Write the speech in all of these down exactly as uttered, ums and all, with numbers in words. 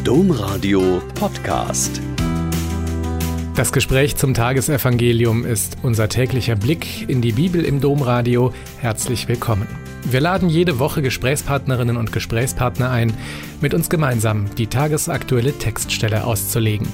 Domradio Podcast. Das Gespräch zum Tagesevangelium ist unser täglicher Blick in die Bibel im Domradio. Herzlich willkommen. Wir laden jede Woche Gesprächspartnerinnen und Gesprächspartner ein, mit uns gemeinsam die tagesaktuelle Textstelle auszulegen.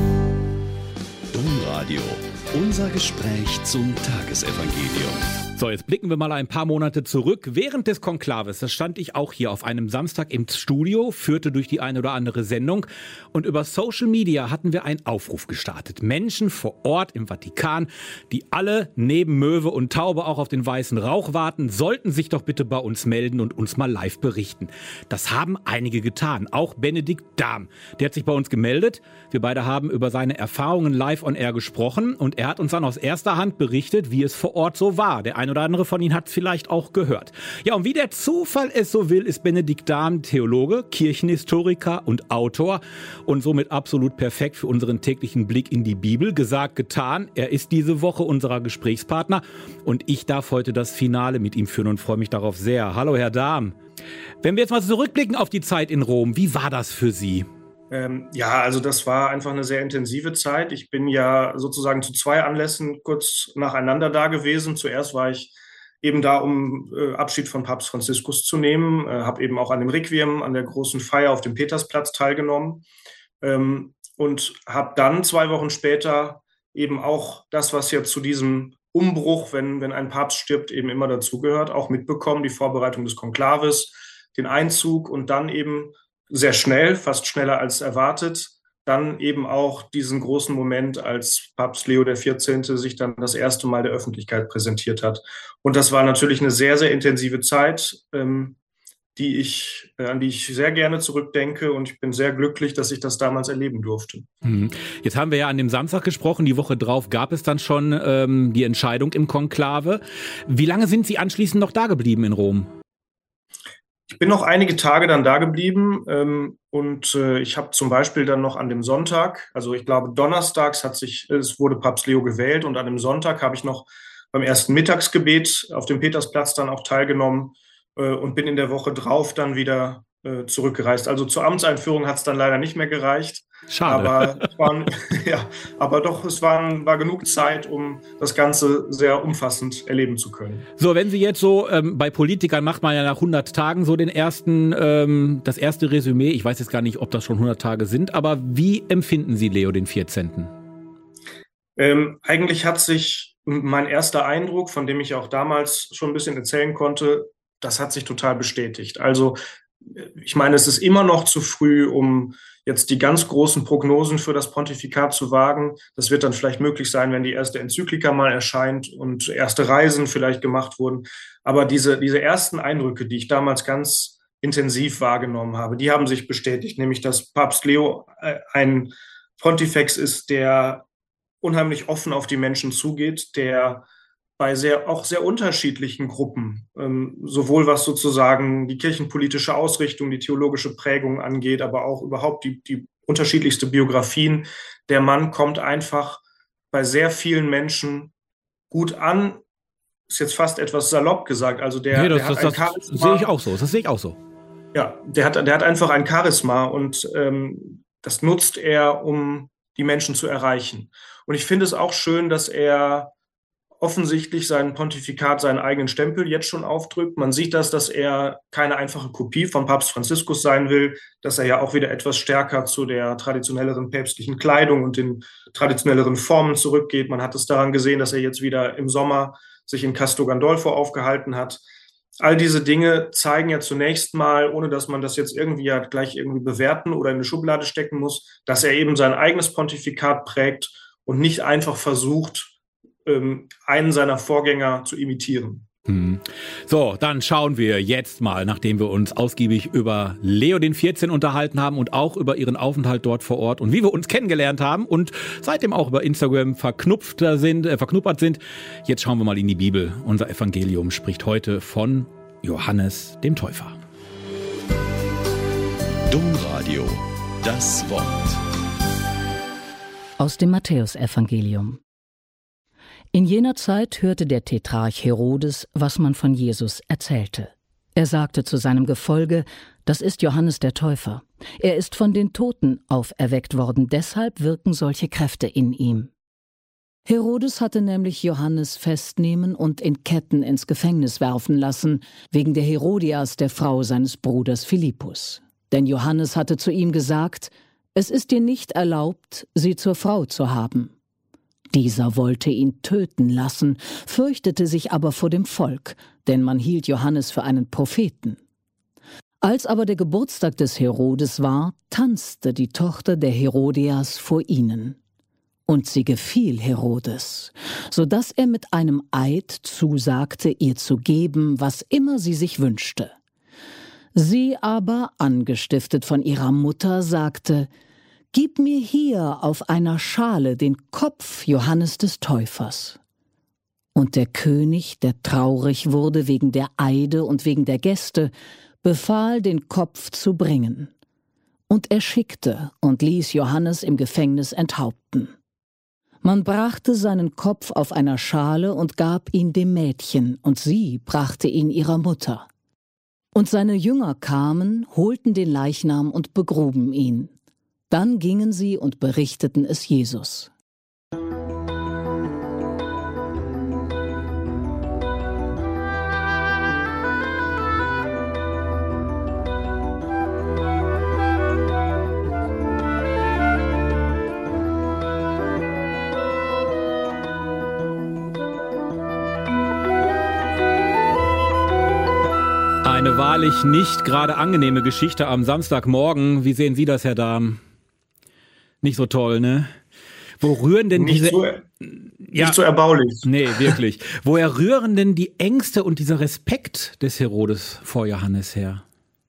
Domradio, unser Gespräch zum Tagesevangelium. So, jetzt blicken wir mal ein paar Monate zurück. Während des Konklaves, da stand ich auch hier auf einem Samstag im Studio, führte durch die eine oder andere Sendung und über Social Media hatten wir einen Aufruf gestartet. Menschen vor Ort im Vatikan, die alle neben Möwe und Taube auch auf den weißen Rauch warten, sollten sich doch bitte bei uns melden und uns mal live berichten. Das haben einige getan, auch Benedikt Dahm. Der hat sich bei uns gemeldet. Wir beide haben über seine Erfahrungen live on air gesprochen und er hat uns dann aus erster Hand berichtet, wie es vor Ort so war. Der ein oder andere von Ihnen hat es vielleicht auch gehört. Ja, und wie der Zufall es so will, ist Benedikt Dahm Theologe, Kirchenhistoriker und Autor und somit absolut perfekt für unseren täglichen Blick in die Bibel. Gesagt, getan. Er ist diese Woche unser Gesprächspartner und ich darf heute das Finale mit ihm führen und freue mich darauf sehr. Hallo, Herr Dahm. Wenn wir jetzt mal zurückblicken auf die Zeit in Rom, wie war das für Sie? Ähm, ja, also das war einfach eine sehr intensive Zeit. Ich bin ja sozusagen zu zwei Anlässen kurz nacheinander da gewesen. Zuerst war ich eben da, um äh, Abschied von Papst Franziskus zu nehmen, äh, habe eben auch an dem Requiem, an der großen Feier auf dem Petersplatz teilgenommen ähm, und habe dann zwei Wochen später eben auch das, was jetzt zu diesem Umbruch, wenn, wenn ein Papst stirbt, eben immer dazugehört, auch mitbekommen, die Vorbereitung des Konklaves, den Einzug und dann eben sehr schnell, fast schneller als erwartet, dann eben auch diesen großen Moment, als Papst Leo der vierzehnte sich dann das erste Mal der Öffentlichkeit präsentiert hat. Und das war natürlich eine sehr, sehr intensive Zeit, ähm, die ich, äh, an die ich sehr gerne zurückdenke und ich bin sehr glücklich, dass ich das damals erleben durfte. Jetzt haben wir ja an dem Samstag gesprochen, die Woche drauf gab es dann schon ähm, die Entscheidung im Konklave. Wie lange sind Sie anschließend noch da geblieben in Rom? Ich bin noch einige Tage dann da geblieben ähm, und äh, ich habe zum Beispiel dann noch an dem Sonntag, also ich glaube donnerstags hat sich, es wurde Papst Leo gewählt und an dem Sonntag habe ich noch beim ersten Mittagsgebet auf dem Petersplatz dann auch teilgenommen äh, und bin in der Woche drauf dann wieder äh, zurückgereist. Also zur Amtseinführung hat es dann leider nicht mehr gereicht. Schade. Aber, es waren, ja, aber doch, es waren, war genug Zeit, um das Ganze sehr umfassend erleben zu können. So, wenn Sie jetzt so, ähm, bei Politikern macht man ja nach hundert Tagen so den ersten, ähm, das erste Resümee. Ich weiß jetzt gar nicht, ob das schon hundert Tage sind, aber wie empfinden Sie Leo den vierzehnten? Ähm, eigentlich hat sich mein erster Eindruck, von dem ich auch damals schon ein bisschen erzählen konnte, das hat sich total bestätigt. Also, ich meine, es ist immer noch zu früh, um jetzt die ganz großen Prognosen für das Pontifikat zu wagen. Das wird dann vielleicht möglich sein, wenn die erste Enzyklika mal erscheint und erste Reisen vielleicht gemacht wurden. Aber diese, diese ersten Eindrücke, die ich damals ganz intensiv wahrgenommen habe, die haben sich bestätigt, nämlich dass Papst Leo ein Pontifex ist, der unheimlich offen auf die Menschen zugeht, der bei sehr, auch sehr unterschiedlichen Gruppen, ähm, sowohl was sozusagen die kirchenpolitische Ausrichtung, die theologische Prägung angeht, aber auch überhaupt die, die unterschiedlichste Biografien. Der Mann kommt einfach bei sehr vielen Menschen gut an. Ist jetzt fast etwas salopp gesagt. Also der, nee, das, der hat das, ein das Charisma. sehe ich auch so. Das sehe ich auch so. Ja, der hat, der hat einfach ein Charisma und ähm, das nutzt er, um die Menschen zu erreichen. Und ich finde es auch schön, dass er offensichtlich sein Pontifikat seinen eigenen Stempel jetzt schon aufdrückt. Man sieht das, dass er keine einfache Kopie von Papst Franziskus sein will, dass er ja auch wieder etwas stärker zu der traditionelleren päpstlichen Kleidung und den traditionelleren Formen zurückgeht. Man hat es daran gesehen, dass er jetzt wieder im Sommer sich in Castel Gandolfo aufgehalten hat. All diese Dinge zeigen ja zunächst mal, ohne dass man das jetzt irgendwie ja gleich irgendwie bewerten oder in eine Schublade stecken muss, dass er eben sein eigenes Pontifikat prägt und nicht einfach versucht, einen seiner Vorgänger zu imitieren. Hm. So, dann schauen wir jetzt mal, nachdem wir uns ausgiebig über Leo den vierzehnten unterhalten haben und auch über ihren Aufenthalt dort vor Ort und wie wir uns kennengelernt haben und seitdem auch über Instagram verknüpfter sind, äh, verknuppert sind. Jetzt schauen wir mal in die Bibel. Unser Evangelium spricht heute von Johannes dem Täufer. Domradio, das Wort. Aus dem Matthäusevangelium. In jener Zeit hörte der Tetrarch Herodes, was man von Jesus erzählte. Er sagte zu seinem Gefolge, das ist Johannes der Täufer. Er ist von den Toten auferweckt worden, deshalb wirken solche Kräfte in ihm. Herodes hatte nämlich Johannes festnehmen und in Ketten ins Gefängnis werfen lassen, wegen der Herodias, der Frau seines Bruders Philippus. Denn Johannes hatte zu ihm gesagt, es ist dir nicht erlaubt, sie zur Frau zu haben. Dieser wollte ihn töten lassen, fürchtete sich aber vor dem Volk, denn man hielt Johannes für einen Propheten. Als aber der Geburtstag des Herodes war, tanzte die Tochter der Herodias vor ihnen. Und sie gefiel Herodes, so dass er mit einem Eid zusagte, ihr zu geben, was immer sie sich wünschte. Sie aber, angestiftet von ihrer Mutter, sagte, »Gib mir hier auf einer Schale den Kopf Johannes des Täufers.« Und der König, der traurig wurde wegen der Eide und wegen der Gäste, befahl, den Kopf zu bringen. Und er schickte und ließ Johannes im Gefängnis enthaupten. Man brachte seinen Kopf auf einer Schale und gab ihn dem Mädchen, und sie brachte ihn ihrer Mutter. Und seine Jünger kamen, holten den Leichnam und begruben ihn. Dann gingen sie und berichteten es Jesus. Eine wahrlich nicht gerade angenehme Geschichte am Samstagmorgen. Wie sehen Sie das, Herr Dahm? Nicht so toll, ne? Wo rühren denn nicht diese... So, ja, nicht so erbaulich. Nee, wirklich. Woher rühren denn die Ängste und dieser Respekt des Herodes vor Johannes her?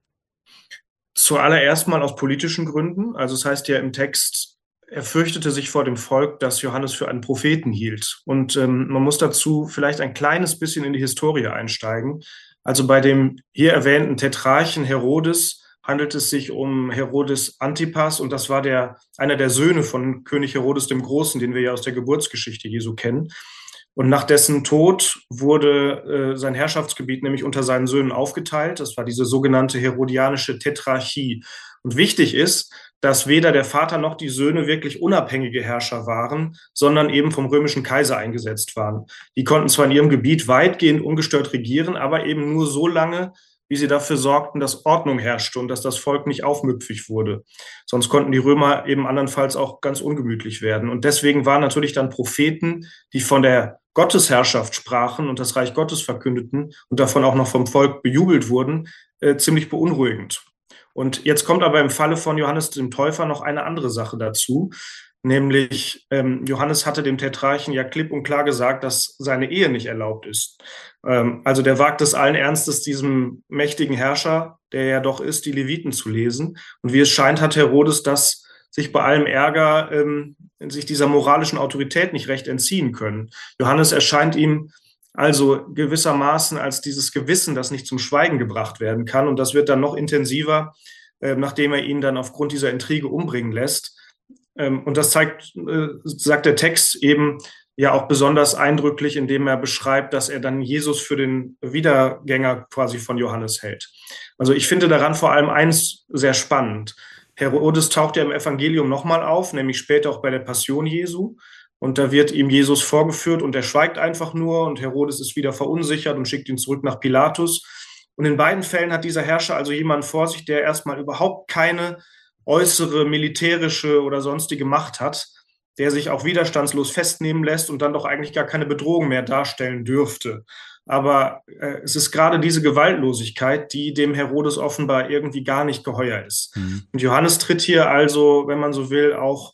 Zuallererst mal aus politischen Gründen. Also es heißt ja im Text, er fürchtete sich vor dem Volk, das Johannes für einen Propheten hielt. Und ähm, man muss dazu vielleicht ein kleines bisschen in die Historie einsteigen. Also bei dem hier erwähnten Tetrarchen Herodes handelt es sich um Herodes Antipas, und das war der, einer der Söhne von König Herodes dem Großen, den wir ja aus der Geburtsgeschichte Jesu kennen. Und nach dessen Tod wurde äh, sein Herrschaftsgebiet nämlich unter seinen Söhnen aufgeteilt. Das war diese sogenannte herodianische Tetrarchie. Und wichtig ist, dass weder der Vater noch die Söhne wirklich unabhängige Herrscher waren, sondern eben vom römischen Kaiser eingesetzt waren. Die konnten zwar in ihrem Gebiet weitgehend ungestört regieren, aber eben nur so lange, wie sie dafür sorgten, dass Ordnung herrschte und dass das Volk nicht aufmüpfig wurde. Sonst konnten die Römer eben andernfalls auch ganz ungemütlich werden. Und deswegen waren natürlich dann Propheten, die von der Gottesherrschaft sprachen und das Reich Gottes verkündeten und davon auch noch vom Volk bejubelt wurden, äh, ziemlich beunruhigend. Und jetzt kommt aber im Falle von Johannes dem Täufer noch eine andere Sache dazu, nämlich ähm, Johannes hatte dem Tetrarchen ja klipp und klar gesagt, dass seine Ehe nicht erlaubt ist. Ähm, also der wagt es allen Ernstes, diesem mächtigen Herrscher, der ja doch ist, die Leviten zu lesen. Und wie es scheint, hat Herodes das sich bei allem Ärger, ähm, sich dieser moralischen Autorität nicht recht entziehen können. Johannes erscheint ihm also gewissermaßen als dieses Gewissen, das nicht zum Schweigen gebracht werden kann. Und das wird dann noch intensiver, äh, nachdem er ihn dann aufgrund dieser Intrige umbringen lässt. Ähm, und das zeigt, äh, sagt der Text eben ja auch besonders eindrücklich, indem er beschreibt, dass er dann Jesus für den Wiedergänger quasi von Johannes hält. Also ich finde daran vor allem eins sehr spannend. Herodes taucht ja im Evangelium nochmal auf, nämlich später auch bei der Passion Jesu. Und da wird ihm Jesus vorgeführt und er schweigt einfach nur und Herodes ist wieder verunsichert und schickt ihn zurück nach Pilatus. Und in beiden Fällen hat dieser Herrscher also jemanden vor sich, der erstmal überhaupt keine äußere militärische oder sonstige Macht hat, der sich auch widerstandslos festnehmen lässt und dann doch eigentlich gar keine Bedrohung mehr darstellen dürfte. Aber äh, es ist gerade diese Gewaltlosigkeit, die dem Herodes offenbar irgendwie gar nicht geheuer ist. Mhm. Und Johannes tritt hier also, wenn man so will, auch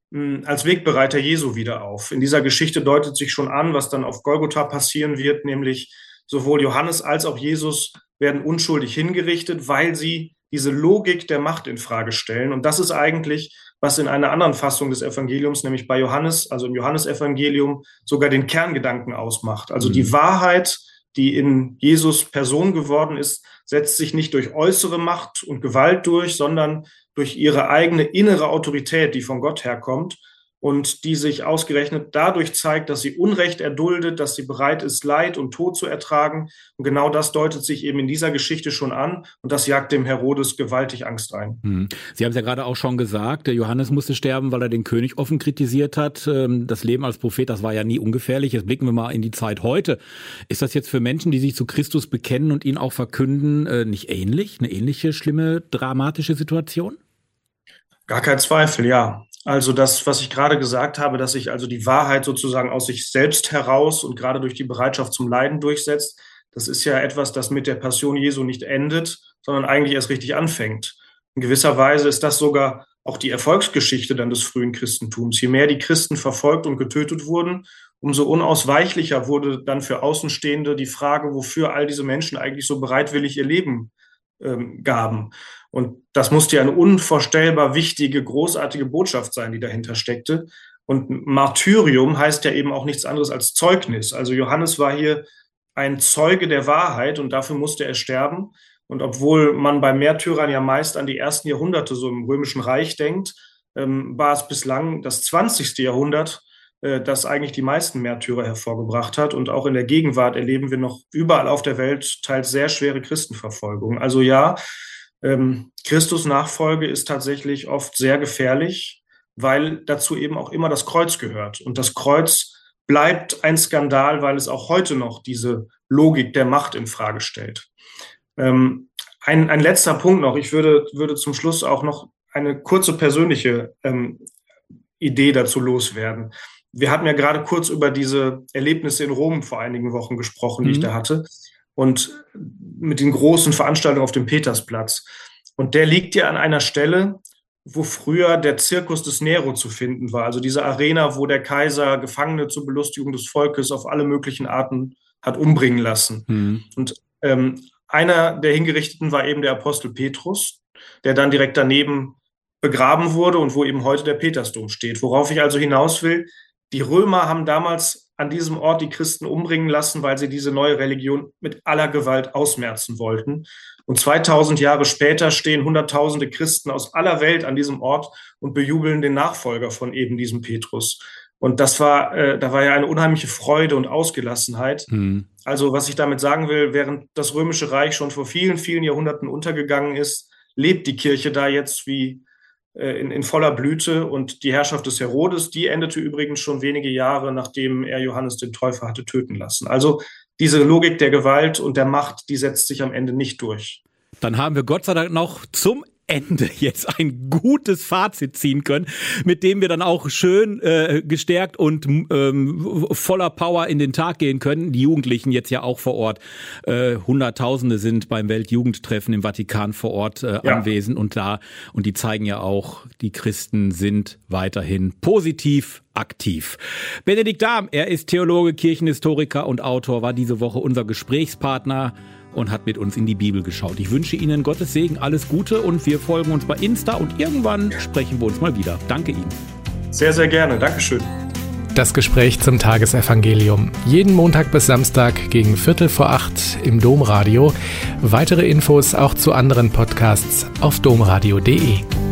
als Wegbereiter Jesu wieder auf. In dieser Geschichte deutet sich schon an, was dann auf Golgotha passieren wird, nämlich sowohl Johannes als auch Jesus werden unschuldig hingerichtet, weil sie diese Logik der Macht in Frage stellen. Und das ist eigentlich, was in einer anderen Fassung des Evangeliums, nämlich bei Johannes, also im Johannesevangelium, sogar den Kerngedanken ausmacht. Also mhm. die Wahrheit, die in Jesus Person geworden ist, setzt sich nicht durch äußere Macht und Gewalt durch, sondern durch ihre eigene innere Autorität, die von Gott herkommt. und die sich ausgerechnet dadurch zeigt, dass sie Unrecht erduldet, dass sie bereit ist, Leid und Tod zu ertragen. Und genau das deutet sich eben in dieser Geschichte schon an und das jagt dem Herodes gewaltig Angst ein. Hm. Sie haben es ja gerade auch schon gesagt, der Johannes musste sterben, weil er den König offen kritisiert hat. Das Leben als Prophet, das war ja nie ungefährlich. Jetzt blicken wir mal in die Zeit heute. Ist das jetzt für Menschen, die sich zu Christus bekennen und ihn auch verkünden, nicht ähnlich? Eine ähnliche, schlimme, dramatische Situation? Gar kein Zweifel, ja. Also das, was ich gerade gesagt habe, dass sich also die Wahrheit sozusagen aus sich selbst heraus und gerade durch die Bereitschaft zum Leiden durchsetzt, das ist ja etwas, das mit der Passion Jesu nicht endet, sondern eigentlich erst richtig anfängt. In gewisser Weise ist das sogar auch die Erfolgsgeschichte dann des frühen Christentums. Je mehr die Christen verfolgt und getötet wurden, umso unausweichlicher wurde dann für Außenstehende die Frage, wofür all diese Menschen eigentlich so bereitwillig ihr Leben ähm, gaben. Und das musste ja eine unvorstellbar wichtige, großartige Botschaft sein, die dahinter steckte. Und Martyrium heißt ja eben auch nichts anderes als Zeugnis. Also Johannes war hier ein Zeuge der Wahrheit und dafür musste er sterben. Und obwohl man bei Märtyrern ja meist an die ersten Jahrhunderte so im Römischen Reich denkt, ähm, war es bislang das zwanzigste Jahrhundert, äh, das eigentlich die meisten Märtyrer hervorgebracht hat. Und auch in der Gegenwart erleben wir noch überall auf der Welt teils sehr schwere Christenverfolgung. Also ja, ähm, Christus-Nachfolge ist tatsächlich oft sehr gefährlich, weil dazu eben auch immer das Kreuz gehört. Und das Kreuz bleibt ein Skandal, weil es auch heute noch diese Logik der Macht in Frage stellt. Ähm, ein, ein letzter Punkt noch. Ich würde, würde zum Schluss auch noch eine kurze persönliche ähm, Idee dazu loswerden. Wir hatten ja gerade kurz über diese Erlebnisse in Rom vor einigen Wochen gesprochen, die mhm. ich da hatte. Und mit den großen Veranstaltungen auf dem Petersplatz. Und der liegt ja an einer Stelle, wo früher der Zirkus des Nero zu finden war. Also diese Arena, wo der Kaiser Gefangene zur Belustigung des Volkes auf alle möglichen Arten hat umbringen lassen. Mhm. Und ähm, einer der Hingerichteten war eben der Apostel Petrus, der dann direkt daneben begraben wurde und wo eben heute der Petersdom steht. Worauf ich also hinaus will, die Römer haben damals an diesem Ort die Christen umbringen lassen, weil sie diese neue Religion mit aller Gewalt ausmerzen wollten. Und zweitausend Jahre später stehen Hunderttausende Christen aus aller Welt an diesem Ort und bejubeln den Nachfolger von eben diesem Petrus. Und das war, äh, da war ja eine unheimliche Freude und Ausgelassenheit. Mhm. Also was ich damit sagen will, während das Römische Reich schon vor vielen, vielen Jahrhunderten untergegangen ist, lebt die Kirche da jetzt wie In, in voller Blüte und die Herrschaft des Herodes, die endete übrigens schon wenige Jahre, nachdem er Johannes den Täufer hatte töten lassen. Also diese Logik der Gewalt und der Macht, die setzt sich am Ende nicht durch. Dann haben wir Gott sei Dank noch zum Ende jetzt ein gutes Fazit ziehen können, mit dem wir dann auch schön äh, gestärkt und ähm, voller Power in den Tag gehen können. Die Jugendlichen jetzt ja auch vor Ort. Äh, Hunderttausende sind beim Weltjugendtreffen im Vatikan vor Ort äh, ja. anwesend und da. Und die zeigen ja auch, die Christen sind weiterhin positiv aktiv. Benedikt Dahm, er ist Theologe, Kirchenhistoriker und Autor, war diese Woche unser Gesprächspartner und hat mit uns in die Bibel geschaut. Ich wünsche Ihnen Gottes Segen, alles Gute und wir folgen uns bei Insta und irgendwann sprechen wir uns mal wieder. Danke Ihnen. Sehr, sehr gerne. Dankeschön. Das Gespräch zum Tagesevangelium. Jeden Montag bis Samstag gegen Viertel vor acht im Domradio. Weitere Infos auch zu anderen Podcasts auf domradio punkt de.